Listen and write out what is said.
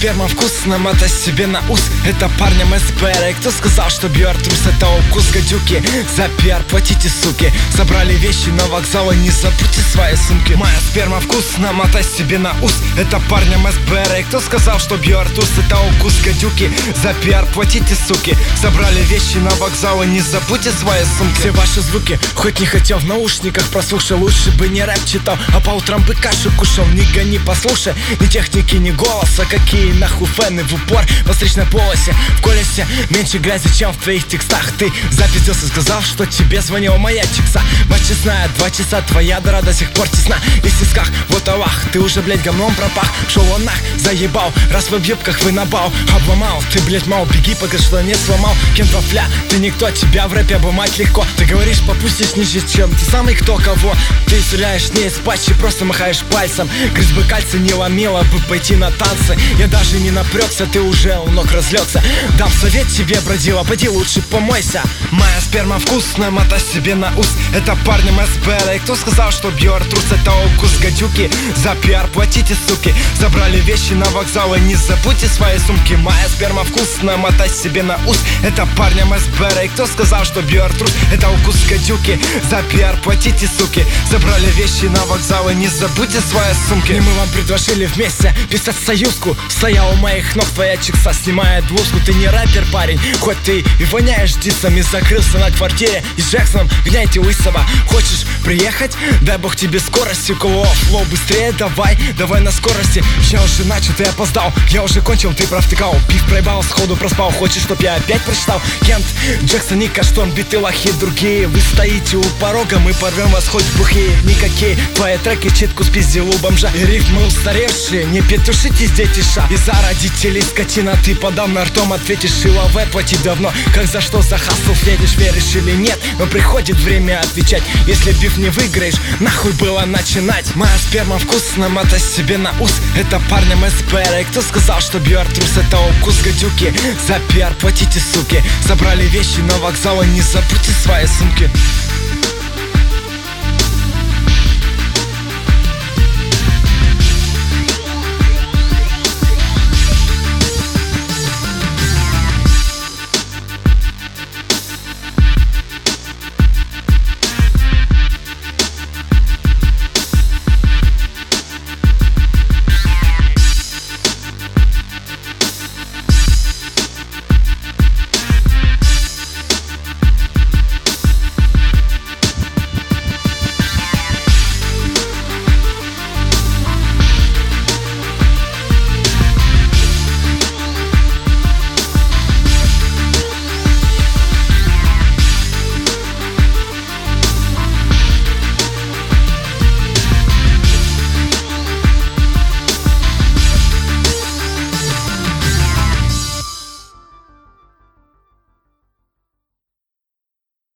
сперма вкусно, мотай себе на ус. Это парням СПР. И кто сказал, что биоартрус это укус гадюки? За пиар платите, суки. Собрали вещи на вокзал и не забудьте свои сумки. Моя сперма вкусно, мотай себе на ус. Это парням СПР. И кто сказал, что биоартрус это укус гадюки? За пиар платите, суки. Собрали вещи на вокзал и не забудьте свои сумки. Все ваши звуки, хоть не хотел в наушниках прослушай, лучше бы не рэп читал, а по утрам бы кашу кушал. Не гони, послушай, ни техники, ни голоса. Какие нахуй фэны в упор по встречной полосе. В колесе меньше грязи, чем в твоих текстах. Ты запиздился, сказал, что тебе звонила моя чикса. Мать честная, 2 часа, твоя дыра до сих пор тесна. И в тисках, вот Аллах, ты уже, блять, говном пропах. Шел он нах, заебал, раз вы в юбках вы набал. Обломал, ты, блять, мал, беги, пока что не сломал. Кент вафля, ты никто, тебя в рэпе обломать легко. Ты говоришь, попустишь ниже, чем ты самый кто кого. Ты стреляешь не из патчи, просто махаешь пальцем. Грязь бы кальция не ломила бы пойти на танцы. Я даже не напрягся, ты уже у ног разлегся. Дам совет тебе, бродила, поди лучше помойся. Моя сперма вкусная, мотай себе на ус. Это парням СПР. И кто сказал, что биоартрус это укус гадюки? За пиар платите, суки. Забрали вещи на вокзал и не забудьте свои сумки. Моя сперма вкусная, мотай себе на ус. Это парням СПР. И кто сказал, что биоартрус это укус гадюки? За пиар платите, суки. Забрали вещи на вокзал и не забудьте свои сумки. И мы вам предложили вместе писать союзку. Стоял у моих ног твоя чикса, снимает блузку. Ты не рэпер, парень, хоть ты и воняешь дисами. Закрылся на квартире и с Джексоном гняйте лысого. Хочешь приехать? Дай бог тебе скорости. У кого флоу быстрее, давай на скорости. Я уже начал, ты опоздал. Я уже кончил, ты провтыкал. Пив проебал, сходу проспал. Хочешь, чтоб я опять прочитал? Кент, Джексон, Ника, Штон, биты, лохи, другие. Вы стоите у порога, мы порвем вас хоть в бухие. Никакие твои треки читку спиздил у бомжа. И рифмы устаревшие, не петушитесь, детиша. Из-за родителей скотина, ты подавно ртом ответишь. И лаве платить давно, как за что за хасл следишь, веришь или нет. Но приходит время отвечать. Если биф не выиграешь, нахуй было начинать. Моя сперма вкусно, мотай себе на ус. Это парням СПР. И кто сказал, что биоартрус это укус гадюки? За пиар платите, суки. Собрали вещи на вокзал и не забудьте свои сумки.